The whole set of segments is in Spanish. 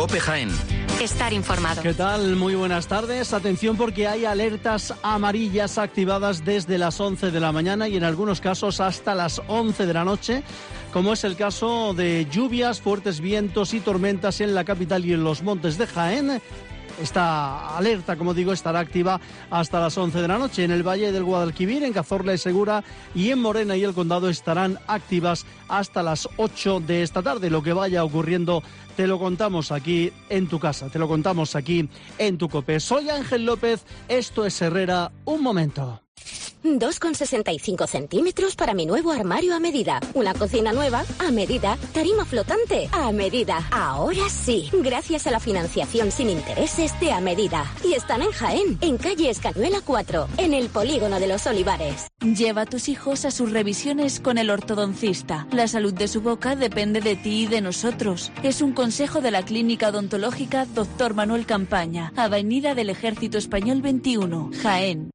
COPE Jaén. Estar informado. ¿Qué tal? Muy buenas tardes. Atención porque hay alertas amarillas activadas desde las 11 de la mañana y en algunos casos hasta las 11 de la noche, como es el caso de lluvias, fuertes vientos y tormentas en la capital y en los montes de Jaén. Esta alerta, como digo, estará activa hasta las 11 de la noche. En el Valle del Guadalquivir, en Cazorla y Segura y en Morena y el Condado estarán activas hasta las 8 de esta tarde. Lo que vaya ocurriendo te lo contamos aquí en tu casa, te lo contamos aquí en tu COPE. Soy Ángel López, esto es Herrera, un momento. 2,65 centímetros para mi nuevo armario a medida. Una cocina nueva a medida. Tarima flotante a medida. Ahora sí, gracias a la financiación sin intereses de A Medida. Y están en Jaén, en calle Escañuela 4, en el Polígono de los Olivares. Lleva a tus hijos a sus revisiones con el ortodoncista. La salud de su boca depende de ti y de nosotros. Es un consejo de la Clínica Odontológica Dr. Manuel Campaña, Avenida del Ejército Español 21, Jaén.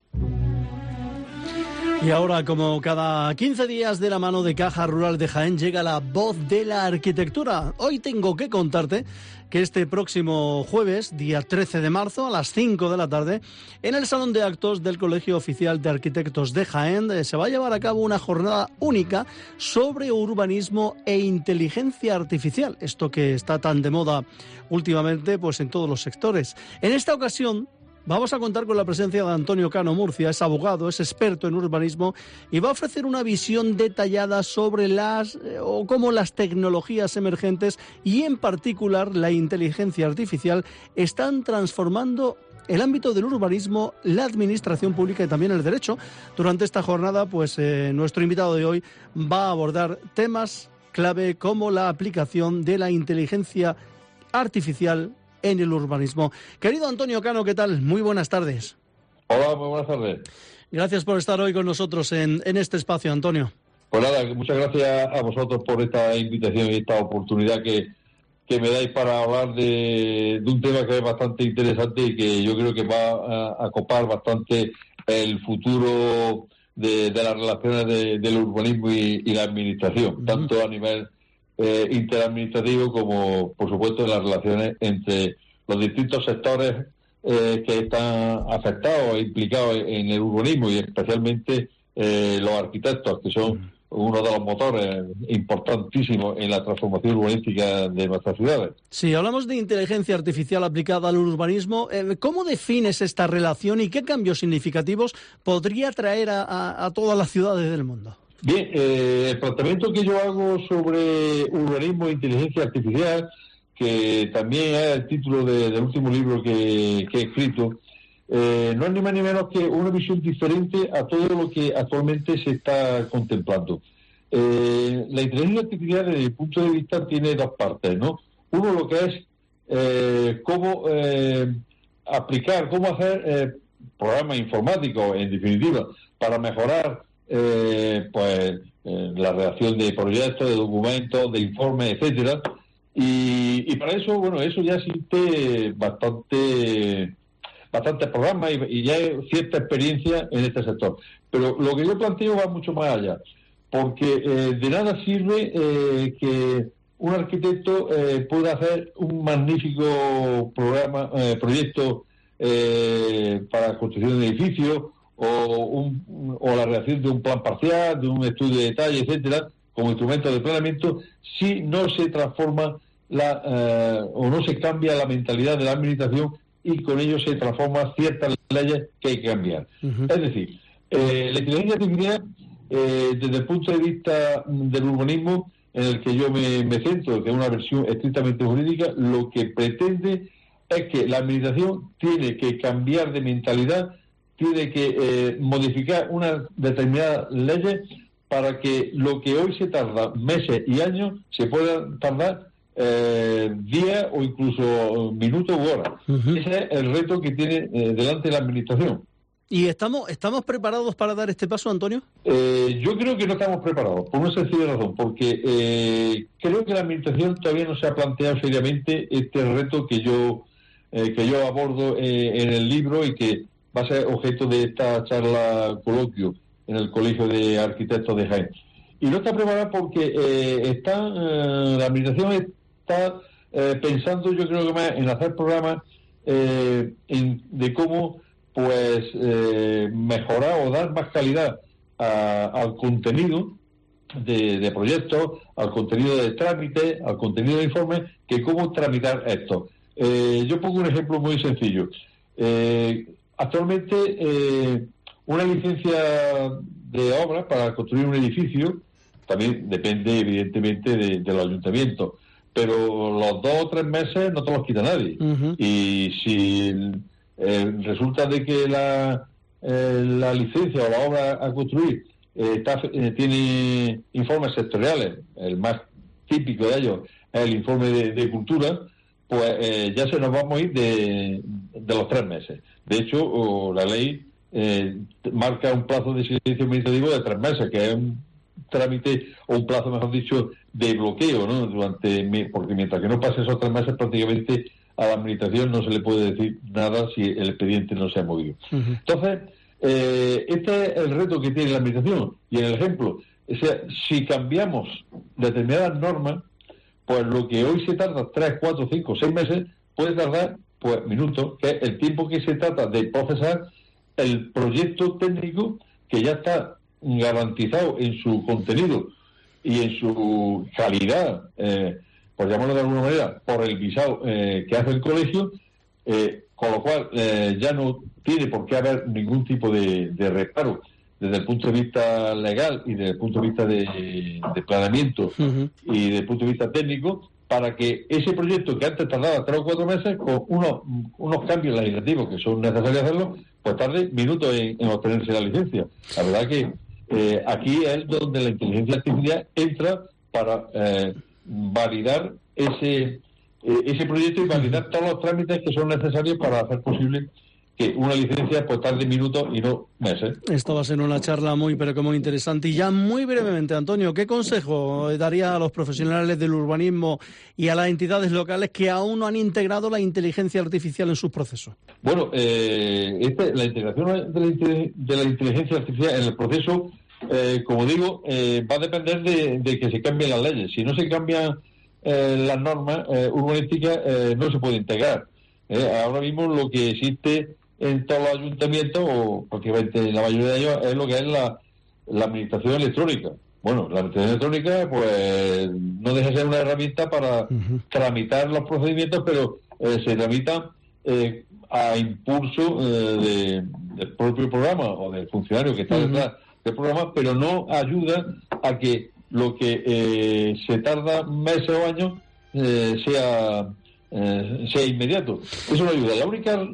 Y ahora, como cada 15 días de la mano de Caja Rural de Jaén, llega la voz de la arquitectura. Hoy tengo que contarte que este próximo jueves, día 13 de marzo, a las 5 de la tarde, en el Salón de Actos del Colegio Oficial de Arquitectos de Jaén, se va a llevar a cabo una jornada única sobre urbanismo e inteligencia artificial. Esto que está tan de moda últimamente, pues en todos los sectores. En esta ocasión, vamos a contar con la presencia de Antonio Cano Murcia. Es abogado, es experto en urbanismo y va a ofrecer una visión detallada sobre cómo las tecnologías emergentes y en particular la inteligencia artificial están transformando el ámbito del urbanismo, la administración pública y también el derecho. Durante esta jornada, pues nuestro invitado de hoy va a abordar temas clave como la aplicación de la inteligencia artificial en el urbanismo. Querido Antonio Cano, ¿qué tal? Muy buenas tardes. Hola, muy buenas tardes. Gracias por estar hoy con nosotros en este espacio, Antonio. Pues nada, muchas gracias a vosotros por esta invitación y esta oportunidad que me dais para hablar de un tema que es bastante interesante y que yo creo que va a copar bastante el futuro de las relaciones del urbanismo y la administración, tanto a nivel interadministrativo como, por supuesto, en las relaciones entre los distintos sectores que están afectados e implicados en el urbanismo y especialmente los arquitectos, que son uno de los motores importantísimos en la transformación urbanística de nuestras ciudades. Sí, hablamos de inteligencia artificial aplicada al urbanismo. ¿Cómo defines esta relación y qué cambios significativos podría traer a todas las ciudades del mundo? Bien, el planteamiento que yo hago sobre urbanismo e inteligencia artificial, que también es el título del último libro que he escrito, no es ni más ni menos que una visión diferente a todo lo que actualmente se está contemplando. La inteligencia artificial, desde mi punto de vista, tiene dos partes, ¿no? Uno, lo que es cómo aplicar, cómo hacer programas informáticos, en definitiva, para mejorar la redacción de proyectos, de documentos, de informes, etcétera, y para eso, bueno, eso ya existe bastante programas y ya hay cierta experiencia en este sector. Pero lo que yo planteo va mucho más allá, porque de nada sirve que un arquitecto pueda hacer un magnífico proyecto para la construcción de edificios o la redacción de un plan parcial, de un estudio de detalle, etcétera, como instrumento de planeamiento, si no se transforma o no se cambia la mentalidad de la administración y con ello se transforman ciertas leyes que hay que cambiar. Uh-huh. Es decir, la inteligencia artificial, desde el punto de vista del urbanismo, en el que yo me centro, que es una versión estrictamente jurídica, lo que pretende es que la administración tiene que cambiar de mentalidad, tiene que modificar unas determinadas leyes para que lo que hoy se tarda meses y años se pueda tardar días o incluso minutos u horas. Uh-huh. Ese es el reto que tiene delante la administración. ¿Y estamos preparados para dar este paso, Antonio? Yo creo que no estamos preparados, por una sencilla razón, porque creo que la administración todavía no se ha planteado seriamente este reto que yo abordo en el libro y que va a ser objeto de esta charla coloquio en el Colegio de Arquitectos de Jaén. Y no está preparada porque la administración está pensando, yo creo que más en hacer programas de cómo pues mejorar o dar más calidad al contenido de proyectos, al contenido de trámite, al contenido de informes, que cómo tramitar esto. Yo pongo un ejemplo muy sencillo. Actualmente una licencia de obra para construir un edificio también depende evidentemente del ayuntamiento, pero los 2 o 3 meses no te los quita nadie. Uh-huh. Y si resulta de que la licencia o la obra a construir tiene informes sectoriales, el más típico de ellos es el informe de cultura, pues ya se nos vamos a ir de los 3 meses. De hecho, la ley marca un plazo de silencio administrativo de 3 meses, que es un trámite, o un plazo, mejor dicho, de bloqueo, ¿no? Porque mientras que no pase esos 3 meses, prácticamente a la administración no se le puede decir nada si el expediente no se ha movido. Uh-huh. Entonces, este es el reto que tiene la administración. Y en el ejemplo, o sea, si cambiamos determinadas normas, pues lo que hoy se tarda 3, 4, 5, 6 meses, puede tardar pues minutos, que es el tiempo que se trata de procesar el proyecto técnico que ya está garantizado en su contenido y en su calidad, por llamarlo de alguna manera, por el visado que hace el colegio, con lo cual ya no tiene por qué haber ningún tipo de reparo desde el punto de vista legal y desde el punto de vista de planeamiento uh-huh. y desde el punto de vista técnico, para que ese proyecto que antes tardaba 3 o 4 meses, con unos cambios legislativos que son necesarios hacerlo, pues tarde minutos en obtenerse la licencia. La verdad que aquí es donde la inteligencia artificial entra para validar ese proyecto y validar todos los trámites que son necesarios para hacer posible que una licencia pues tarde minutos y no meses. Esto va a ser una charla muy pero que muy interesante. Y ya muy brevemente, Antonio, ¿qué consejo daría a los profesionales del urbanismo y a las entidades locales que aún no han integrado la inteligencia artificial en sus procesos? Bueno, la integración de la inteligencia artificial en el proceso, como digo, va a depender de que se cambien las leyes. Si no se cambian las normas urbanísticas, no se puede integrar. Ahora mismo lo que existe en todos los ayuntamientos, o prácticamente la mayoría de ellos, es lo que es la administración electrónica. Bueno, la administración electrónica pues no deja de ser una herramienta para uh-huh. tramitar los procedimientos, pero se tramita a impulso del propio programa o del funcionario que está uh-huh. detrás del programa, pero no ayuda a que lo que se tarda meses o años sea inmediato. Eso no ayuda. La única,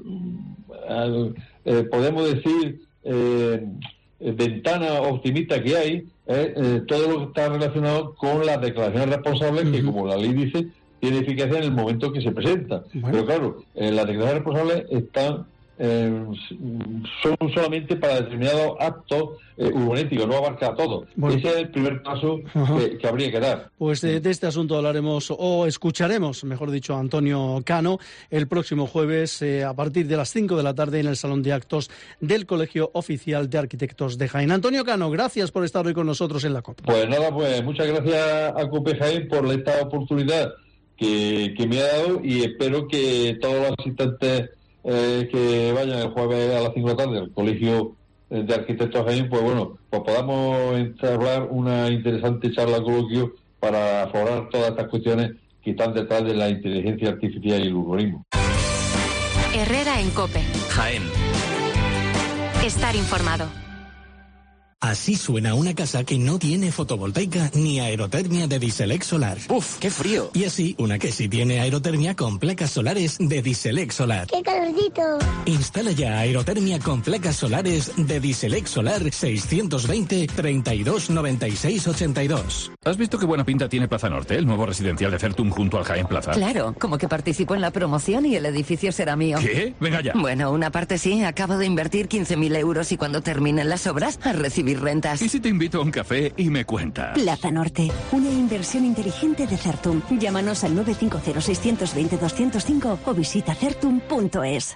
podemos decir, ventana optimista que hay es todo lo que está relacionado con las declaraciones responsables, uh-huh. que, como la ley dice, tiene eficacia en el momento que se presenta. Bueno. Pero claro, las declaraciones responsables son solamente para determinados actos urbanísticos, no abarca a todo. Bueno. Ese es el primer paso que habría que dar. Pues de este asunto hablaremos, o escucharemos, mejor dicho, a Antonio Cano el próximo jueves a partir de las 5 de la tarde en el Salón de Actos del Colegio Oficial de Arquitectos de Jaén. Antonio Cano, gracias por estar hoy con nosotros en la COPE. Pues nada, pues muchas gracias a COPE Jaén por esta oportunidad que me ha dado, y espero que todos los asistentes que vayan el jueves a las 5 de la tarde al Colegio de Arquitectos Jaén, pues bueno, pues podamos entablar una interesante charla coloquio para aflorar todas estas cuestiones que están detrás de la inteligencia artificial y el urbanismo. Herrera en COPE. Jaén. Estar informado. Así suena una casa que no tiene fotovoltaica ni aerotermia de Diselec Solar. ¡Uf, qué frío! Y así, una que sí tiene aerotermia con placas solares de Diselec Solar. ¡Qué calorcito! Instala ya aerotermia con placas solares de Diselec Solar 620 32 96 82. ¿Has visto qué buena pinta tiene Plaza Norte, el nuevo residencial de Certum junto al Jaén Plaza? Claro, como que participo en la promoción y el edificio será mío. ¿Qué? Venga ya. Bueno, una parte sí, acabo de invertir 15.000 euros y cuando terminen las obras, a recibir rentas. ¿Y si te invito a un café y me cuentas? Plaza Norte, una inversión inteligente de Certum. Llámanos al 950 620 205 o visita certum.es.